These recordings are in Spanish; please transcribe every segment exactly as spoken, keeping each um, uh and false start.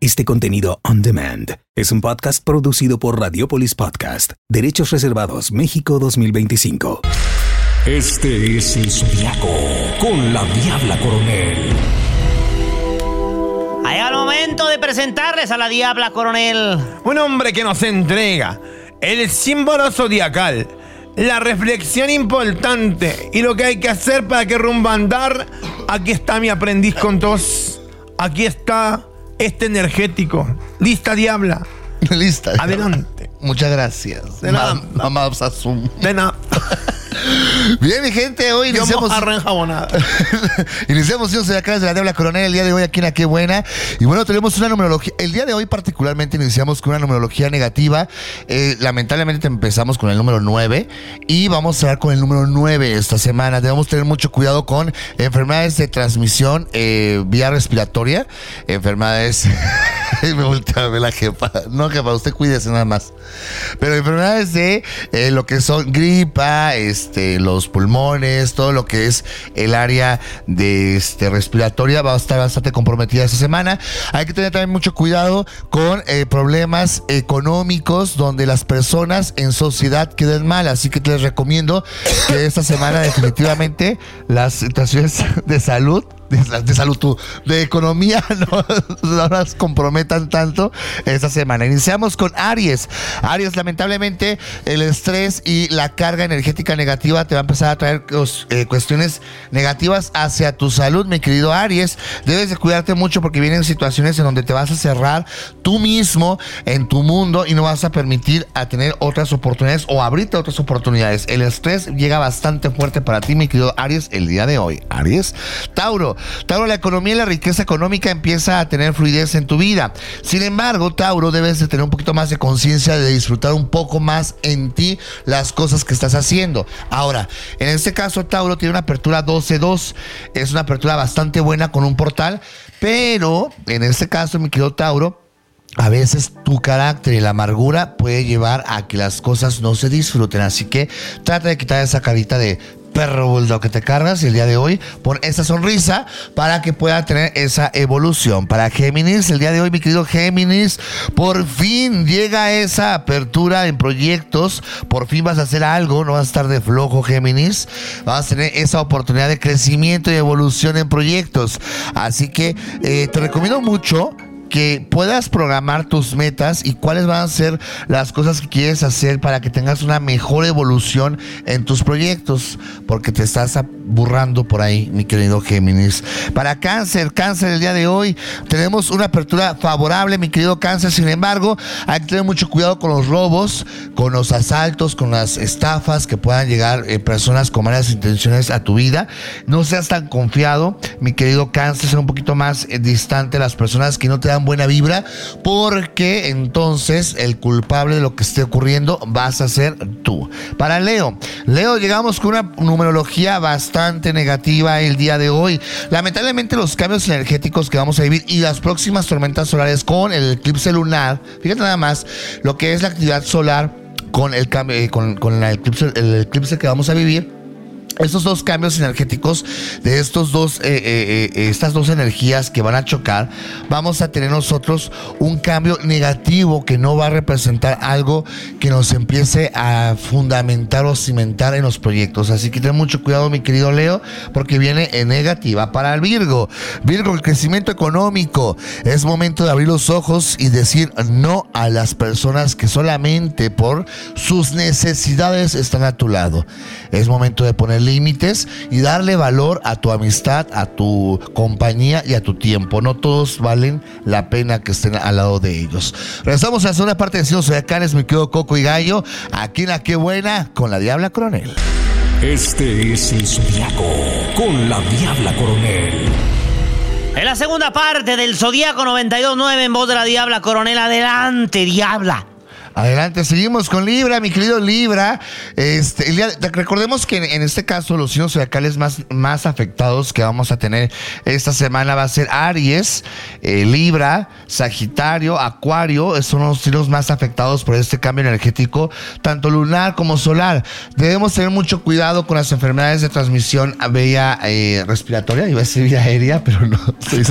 Este contenido on demand es un podcast producido por Radiopolis Podcast. Derechos reservados México dos mil veinticinco. Este es el Zodiaco con la Diabla Coronel. Ha llegado el momento de presentarles a la Diabla Coronel. Un hombre que nos entrega el símbolo zodiacal, la reflexión importante y lo que hay que hacer para que rumbo a andar. Aquí está mi aprendiz con tos. Aquí está este energético. ¿Lista, Diabla? Lista. Adelante. Muchas gracias. De nada. Mamá Absasum. De nada. Bien, mi gente, hoy Yo iniciamos. mojarra enjabonada. Iniciamos de acá desde la Diabla Coronel el día de hoy aquí en La Qué Buena. Y bueno, tenemos una numerología. El día de hoy, particularmente, iniciamos con una numerología negativa. Eh, lamentablemente empezamos con el número nueve. Y vamos a cerrar con el número nueve esta semana. Debemos tener mucho cuidado con enfermedades de transmisión eh, vía respiratoria. Enfermedades. Me voltea a ver la jefa. No, jefa, usted cuídese nada más. Pero enfermedades de eh, lo que son gripa, este, los pulmones, todo lo que es el área de este, respiratoria va a estar bastante comprometida esta semana. Hay que tener también mucho cuidado con eh, problemas económicos donde las personas en sociedad queden mal. Así que les recomiendo que esta semana definitivamente las situaciones de salud De, de salud, tú, de economía, no, no las comprometan tanto esta semana. Iniciamos con Aries. Aries, lamentablemente, el estrés y la carga energética negativa te va a empezar a traer eh, cuestiones negativas hacia tu salud, mi querido Aries. Debes de cuidarte mucho porque vienen situaciones en donde te vas a cerrar tú mismo en tu mundo y no vas a permitir a tener otras oportunidades o abrirte otras oportunidades. El estrés llega bastante fuerte para ti, mi querido Aries, el día de hoy. Aries. Tauro. Tauro, la economía y la riqueza económica empieza a tener fluidez en tu vida. Sin embargo, Tauro, debes de tener un poquito más de conciencia, de disfrutar un poco más en ti las cosas que estás haciendo. Ahora, en este caso, Tauro tiene una apertura doce dos. Es una apertura bastante buena con un portal, pero en este caso, mi querido Tauro, a veces tu carácter y la amargura puede llevar a que las cosas no se disfruten. Así que trata de quitar esa carita de perro bulldog que te cargas y el día de hoy pon esa sonrisa para que pueda tener esa evolución. Para Géminis, el día de hoy, mi querido Géminis, por fin llega esa apertura en proyectos. Por fin vas a hacer algo, no vas a estar de flojo, Géminis. Vas a tener esa oportunidad de crecimiento y evolución en proyectos. Así que eh, te recomiendo mucho que puedas programar tus metas y cuáles van a ser las cosas que quieres hacer para que tengas una mejor evolución en tus proyectos, porque te estás aburrando por ahí, mi querido Géminis. Para Cáncer, Cáncer, el día de hoy tenemos una apertura favorable, mi querido Cáncer. Sin embargo, hay que tener mucho cuidado con los robos, con los asaltos, con las estafas que puedan llegar eh, personas con malas intenciones a tu vida. No seas tan confiado, mi querido Cáncer. Ser un poquito más eh, distante a las personas que no te dan buena vibra, porque entonces el culpable de lo que esté ocurriendo vas a ser tú. Para Leo, Leo, llegamos con una numerología bastante negativa el día de hoy. Lamentablemente, los cambios energéticos que vamos a vivir y las próximas tormentas solares con el eclipse lunar, fíjate nada más lo que es la actividad solar con el cambio, eh, con, con la eclipse, el eclipse que vamos a vivir. Estos dos cambios energéticos de estos dos, eh, eh, eh, estas dos energías que van a chocar, vamos a tener nosotros un cambio negativo que no va a representar algo que nos empiece a fundamentar o cimentar en los proyectos. Así que ten mucho cuidado, mi querido Leo, porque viene en negativa. Para el Virgo, Virgo, el crecimiento económico. Es momento de abrir los ojos y decir no a las personas que solamente por sus necesidades están a tu lado. Es momento de poner límites y darle valor a tu amistad, a tu compañía y a tu tiempo. No todos valen la pena que estén al lado de ellos. Regresamos a la segunda parte de Signos Zodiacales, mi querido Coco y Gallo, aquí en La Qué Buena con la Diabla Coronel. Este es el Zodiaco con la Diabla Coronel. En la segunda parte del Zodiaco noventa y dos nueve en voz de la Diabla Coronel. Adelante, Diabla. Adelante, seguimos con Libra, mi querido Libra. Este, el día, recordemos que en, en este caso los signos zodiacales más, más afectados que vamos a tener esta semana va a ser Aries, eh, Libra, Sagitario, Acuario. Son los signos más afectados por este cambio energético, tanto lunar como solar. Debemos tener mucho cuidado con las enfermedades de transmisión vía eh, respiratoria. Iba a decir vía aérea, pero no.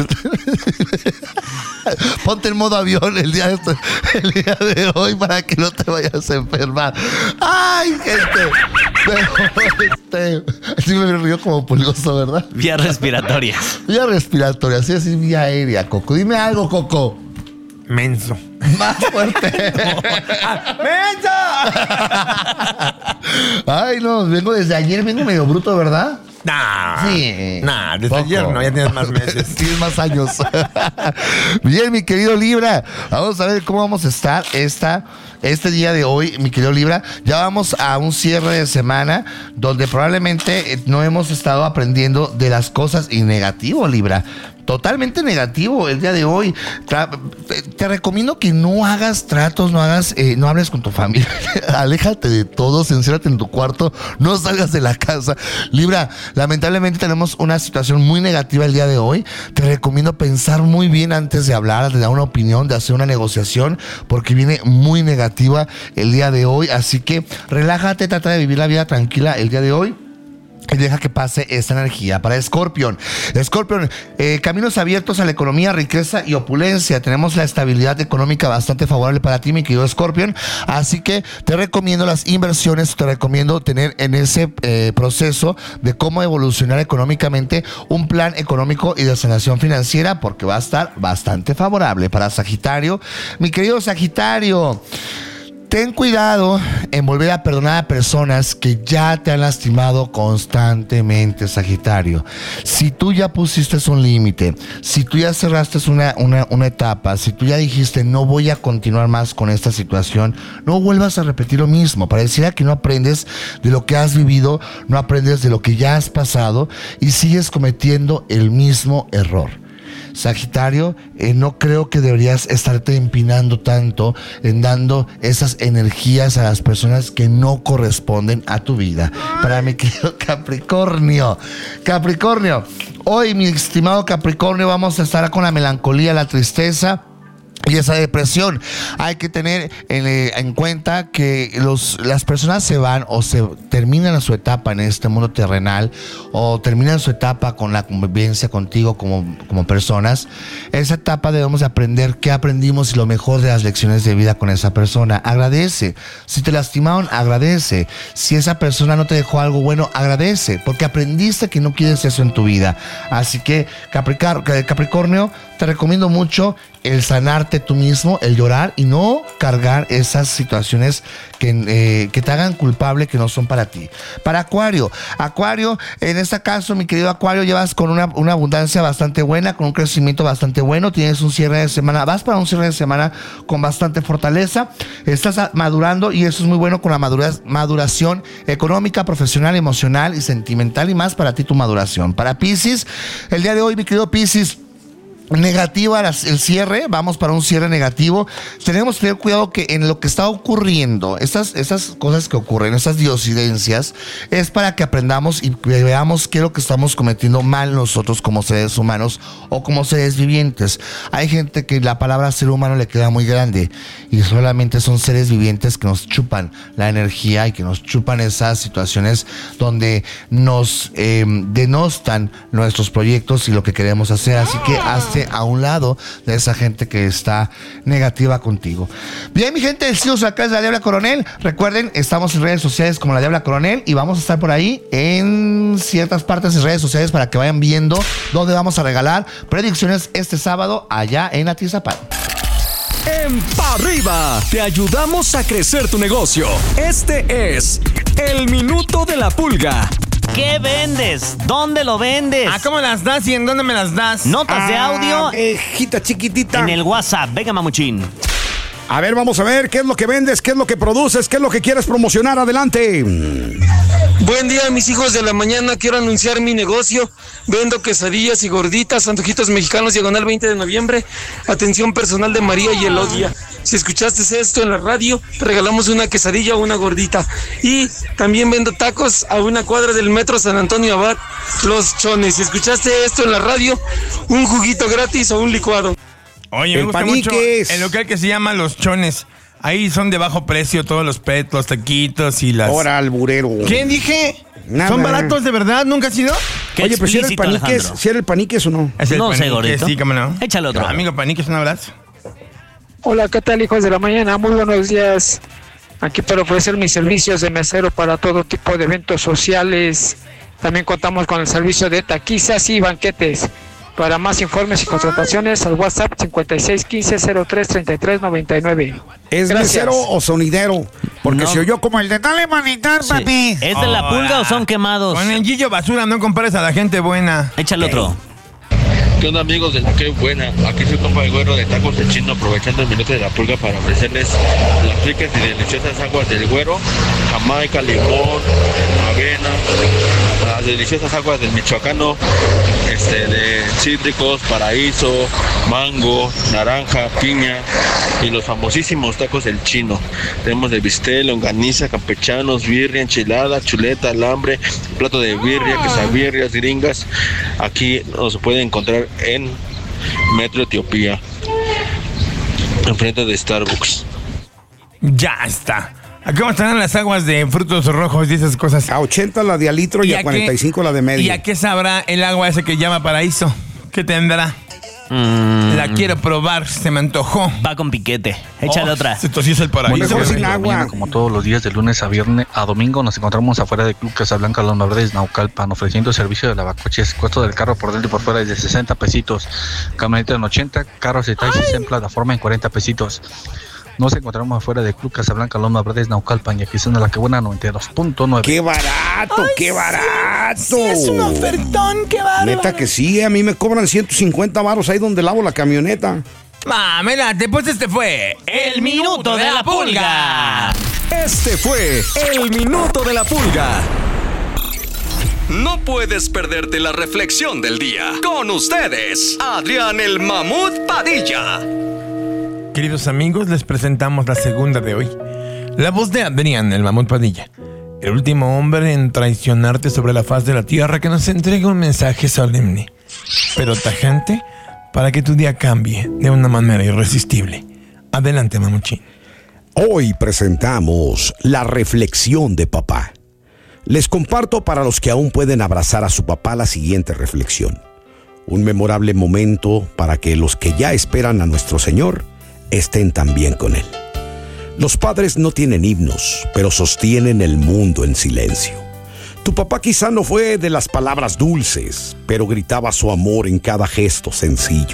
Ponte en modo avión el día, de, el día de hoy para que no te vayas a enfermar. ¡Ay, gente! Pero, este, sí me río como pulgoso, ¿verdad? Vías respiratorias. Vía respiratoria, sí, así vía aérea, Coco. Dime algo, Coco. Menso. Más fuerte. ¡Menso! Ay, no, vengo desde ayer, vengo medio bruto, ¿verdad? Nah. Sí. Nah, desde Poco. ayer no, ya tienes más meses. Tienes más años. Bien, mi querido Libra. Vamos a ver cómo vamos a estar esta, este día de hoy, mi querido Libra. Ya vamos a un cierre de semana donde probablemente no hemos estado aprendiendo de las cosas y negativo, Libra. Totalmente negativo el día de hoy. Te recomiendo que no hagas tratos, no hagas, eh, no hables con tu familia. Aléjate de todos, enciérrate en tu cuarto, no salgas de la casa. Libra, lamentablemente tenemos una situación muy negativa el día de hoy. Te recomiendo pensar muy bien antes de hablar, de dar una opinión, de hacer una negociación, porque viene muy negativa el día de hoy. Así que relájate, trata de vivir la vida tranquila el día de hoy. Y deja que pase esta energía. Para Escorpión, Escorpión, eh, caminos abiertos a la economía, riqueza y opulencia. Tenemos la estabilidad económica bastante favorable para ti, mi querido Escorpión. Así que te recomiendo las inversiones, te recomiendo tener en ese eh, proceso de cómo evolucionar económicamente un plan económico y de sanación financiera, porque va a estar bastante favorable. Para Sagitario, mi querido Sagitario, ten cuidado en volver a perdonar a personas que ya te han lastimado constantemente, Sagitario. Si tú ya pusiste un límite, si tú ya cerraste una, una, una etapa, si tú ya dijiste no voy a continuar más con esta situación, no vuelvas a repetir lo mismo. Pareciera que no aprendes de lo que has vivido, no aprendes de lo que ya has pasado y sigues cometiendo el mismo error. Sagitario, eh, no creo que deberías estarte empinando tanto en dando esas energías a las personas que no corresponden a tu vida. Para mi querido Capricornio, Capricornio, hoy, mi estimado Capricornio, vamos a estar con la melancolía, la tristeza y esa depresión. Hay que tener en, eh, en cuenta que los, las personas se van o se terminan su etapa en este mundo terrenal o terminan su etapa con la convivencia contigo como, como personas. Esa etapa debemos aprender qué aprendimos y lo mejor de las lecciones de vida con esa persona. Agradece. Si te lastimaron, agradece. Si esa persona no te dejó algo bueno, agradece, porque aprendiste que no quieres eso en tu vida. Así que Capricornio, te recomiendo mucho el sanarte tú mismo, el llorar y no cargar esas situaciones que, eh, que te hagan culpable, que no son para ti. Para Acuario, Acuario, en este caso, mi querido Acuario, llevas con una, una abundancia bastante buena, con un crecimiento bastante bueno, tienes un cierre de semana, vas para un cierre de semana con bastante fortaleza, estás madurando y eso es muy bueno con la madurez, maduración económica, profesional, emocional y sentimental y más para ti tu maduración. Para Piscis, el día de hoy, mi querido Piscis, negativa el cierre, vamos para un cierre negativo. Tenemos que tener cuidado que en lo que está ocurriendo, estas, estas cosas que ocurren, estas diosidencias, es para que aprendamos y veamos qué es lo que estamos cometiendo mal nosotros como seres humanos o como seres vivientes. Hay gente que la palabra ser humano le queda muy grande y solamente son seres vivientes que nos chupan la energía y que nos chupan esas situaciones donde nos eh, denostan nuestros proyectos y lo que queremos hacer. Así que hazte a un lado de esa gente que está negativa contigo. Bien, mi gente, sigo acá es la Diabla Coronel. Recuerden, estamos en redes sociales como la Diabla Coronel y vamos a estar por ahí en ciertas partes de redes sociales para que vayan viendo dónde vamos a regalar predicciones este sábado allá en Atizapán. En Pa' Arriba te ayudamos a crecer tu negocio. Este es el Minuto de la Pulga. ¿Qué vendes? ¿Dónde lo vendes? Ah, ¿cómo las das y en dónde me las das? Notas de audio Hijita chiquitita. en el WhatsApp. Venga, mamuchín. A ver, vamos a ver qué es lo que vendes, qué es lo que produces, qué es lo que quieres promocionar. Adelante. Buen día, mis hijos de la mañana. Quiero anunciar mi negocio. Vendo quesadillas y gorditas, antojitos mexicanos, diagonal veinte de noviembre. Atención personal de María y Elodia. Si escuchaste esto en la radio, te regalamos una quesadilla o una gordita. Y también vendo tacos a una cuadra del metro San Antonio Abad, Los Chones. Si escuchaste esto en la radio, un juguito gratis o un licuado. Oye, me El gusta Paniques. mucho el local que se llama Los Chones. Ahí son de bajo precio todos los pets, los taquitos y las... Ahora, alburero. ¿Qué dije? Nada. ¿Son baratos de verdad? ¿Nunca has ido? Qué Oye, pero si era el explícito, Paniques, Alejandro. si era el Paniques o no. Es el No sé, Paniques, gordito. Sí, cómo no. Échale otro. Amigo Paniques, un abrazo. Hola, ¿qué tal, hijos de la mañana? Muy buenos días. Aquí para ofrecer mis servicios de mesero para todo tipo de eventos sociales. También contamos con el servicio de taquizas y banquetes. Para más informes y contrataciones, al WhatsApp cincuenta y seis quince cero tres treinta y tres noventa y nueve. ¿Es Gracias. mesero o sonidero? Porque No. se oyó como el de dale manitar, Sí. papi. ¿Es de la Hola. pulga o son quemados? Con el Gillo Basura no compares a la gente buena. Échale otro. ¿Qué onda, amigos de la que buena? Aquí soy compa de Güero de Tacos del Chino, aprovechando el minuto de la pulga para ofrecerles las ricas y deliciosas aguas del Güero, Jamaica, limón, avena, las deliciosas aguas del Michoacano, este, de cítricos, paraíso, mango, naranja, piña y los famosísimos tacos del Chino. Tenemos de bistec, longaniza, campechanos, birria, enchilada, chuleta, alambre, plato de birria, quesabirrias, gringas. Aquí nos puede encontrar en Metro Etiopía, enfrente de Starbucks. Ya está. Aquí vamos a tener las aguas de frutos rojos y esas cosas. A ochenta la de a litro y, a cuarenta y cinco qué- la de medio. ¿Y a qué sabrá el agua ese que llama paraíso? ¿Qué tendrá? Mm, La quiero probar, se me antojó. Va con piquete. Échale Oh, otra. Esto sí es el paraíso. Mejor güey. sin agua. Como todos los días de lunes a viernes a domingo nos encontramos afuera del Club Casablanca Loma Verdes Naucalpan ofreciendo servicio de lavacoches. Costo del carro por dentro y por fuera es de sesenta pesitos. Camioneta en ochenta, carros de taxis en plataforma en cuarenta pesitos. Nos encontramos afuera del Club Casablanca Loma Verdes Naucalpan y aquí son de la que buena noventa y dos punto nueve. ¡Qué barato! ¡Qué barato! Es un ofertón, qué bárbaro. Neta que sí, a mí me cobran ciento cincuenta varos ahí donde lavo la camioneta. Mamelate, pues este fue El Minuto de la Pulga. Este fue el Minuto de la Pulga. No puedes perderte la reflexión del día. Con ustedes, Adrián el Mamut Padilla. Queridos amigos, les presentamos la segunda de hoy. La voz de Adrián, el Mamut Padilla. El último hombre en traicionarte sobre la faz de la tierra, que nos entrega un mensaje solemne, pero tajante, para que tu día cambie de una manera irresistible. Adelante, Mamuchín. Hoy presentamos la reflexión de papá. Les comparto para los que aún pueden abrazar a su papá la siguiente reflexión. Un memorable momento para que los que ya esperan a nuestro Señor estén también con Él. Los padres no tienen himnos, pero sostienen el mundo en silencio. Tu papá quizá no fue de las palabras dulces, pero gritaba su amor en cada gesto sencillo.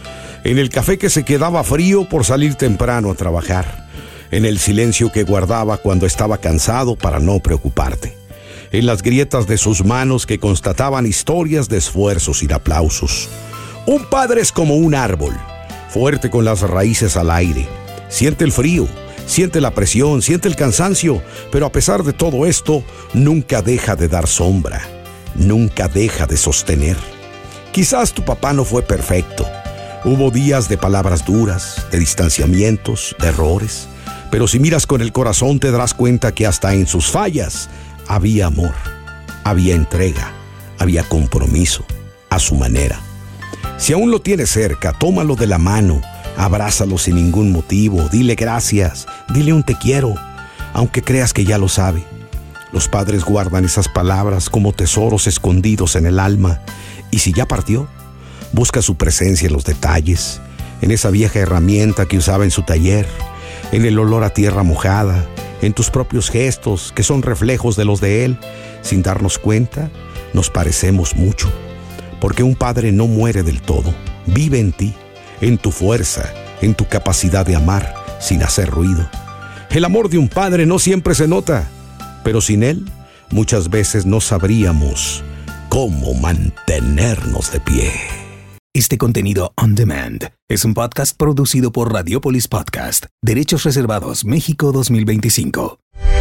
En el café que se quedaba frío por salir temprano a trabajar. En el silencio que guardaba cuando estaba cansado para no preocuparte. En las grietas de sus manos que constataban historias de esfuerzos y de aplausos. Un padre es como un árbol, fuerte con las raíces al aire. Siente el frío, siente la presión, siente el cansancio, pero a pesar de todo esto, nunca deja de dar sombra, nunca deja de sostener. Quizás tu papá no fue perfecto. Hubo días de palabras duras, de distanciamientos, de errores, pero si miras con el corazón te darás cuenta que hasta en sus fallas había amor, había entrega, había compromiso, a su manera. Si aún lo tienes cerca, tómalo de la mano, abrázalo sin ningún motivo, dile gracias, dile un te quiero, aunque creas que ya lo sabe. Los padres guardan esas palabras como tesoros escondidos en el alma, y si ya partió, busca su presencia en los detalles, en esa vieja herramienta que usaba en su taller, en el olor a tierra mojada, en tus propios gestos que son reflejos de los de él. Sin darnos cuenta, nos parecemos mucho, porque un padre no muere del todo, vive en ti, en tu fuerza, en tu capacidad de amar sin hacer ruido. El amor de un padre no siempre se nota, pero sin él muchas veces no sabríamos cómo mantenernos de pie. Este contenido on demand es un podcast producido por Radiopolis Podcast, Derechos Reservados México dos mil veinticinco.